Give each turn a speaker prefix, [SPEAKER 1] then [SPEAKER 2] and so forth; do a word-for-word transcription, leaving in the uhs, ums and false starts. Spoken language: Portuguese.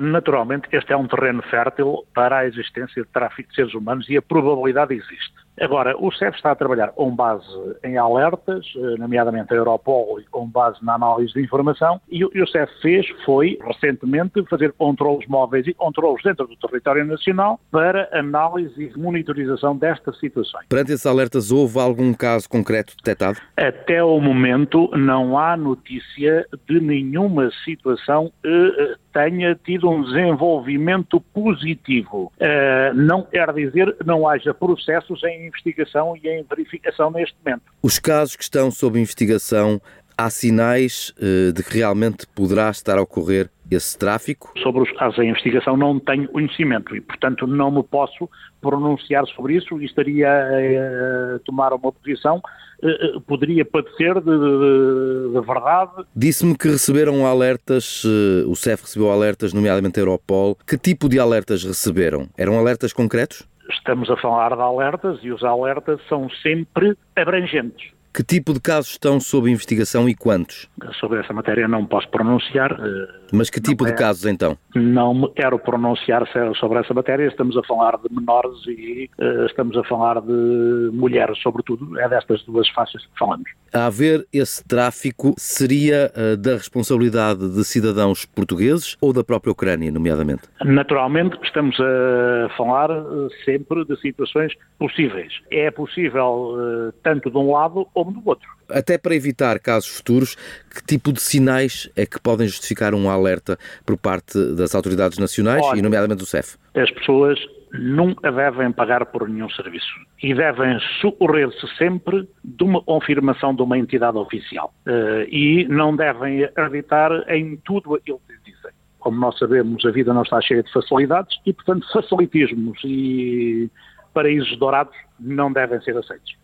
[SPEAKER 1] Naturalmente, este é um terreno fértil para a existência de tráfico de seres humanos e a probabilidade existe. Agora, o C E F está a trabalhar com base em alertas, nomeadamente a Europol, com base na análise de informação, e o C E F fez, foi, recentemente, fazer controlos móveis e controlos dentro do território nacional para análise e monitorização destas situações.
[SPEAKER 2] Perante esses alertas, houve algum caso concreto detectado?
[SPEAKER 1] Até o momento, não há notícia de nenhuma situação que tenha tido um desenvolvimento positivo. Uh, não quer dizer que não haja processos em investigação e em verificação neste momento.
[SPEAKER 2] Os casos que estão sob investigação, há sinais uh, de que realmente poderá estar a ocorrer esse tráfico?
[SPEAKER 1] Sobre os casos em investigação não tenho conhecimento e, portanto, não me posso pronunciar sobre isso e estaria a tomar uma posição, uh, poderia padecer de, de, de verdade.
[SPEAKER 2] Disse-me que receberam alertas, uh, o C E F recebeu alertas, nomeadamente a Europol. Que tipo de alertas receberam? Eram alertas concretos?
[SPEAKER 1] Estamos a falar de alertas e os alertas são sempre abrangentes.
[SPEAKER 2] Que tipo de casos estão sob investigação e quantos?
[SPEAKER 1] Sobre essa matéria não posso pronunciar.
[SPEAKER 2] Mas que tipo
[SPEAKER 1] é,
[SPEAKER 2] de casos então?
[SPEAKER 1] Não me quero pronunciar sobre essa matéria. Estamos a falar de menores e uh, estamos a falar de mulheres, sobretudo. É destas duas faixas que falamos.
[SPEAKER 2] A haver esse tráfico, seria uh, da responsabilidade de cidadãos portugueses ou da própria Ucrânia, nomeadamente?
[SPEAKER 1] Naturalmente, estamos a falar uh, sempre de situações possíveis. É possível uh, tanto de um lado como do outro.
[SPEAKER 2] Até para evitar casos futuros, que tipo de sinais é que podem justificar um alerta por parte das autoridades nacionais, Olha, e nomeadamente do C E F?
[SPEAKER 1] As pessoas nunca devem pagar por nenhum serviço e devem socorrer-se sempre de uma confirmação de uma entidade oficial uh, e não devem acreditar em tudo aquilo que lhes dizem. Como nós sabemos, a vida não está cheia de facilidades e, portanto, facilitismos e paraísos dourados não devem ser aceitos.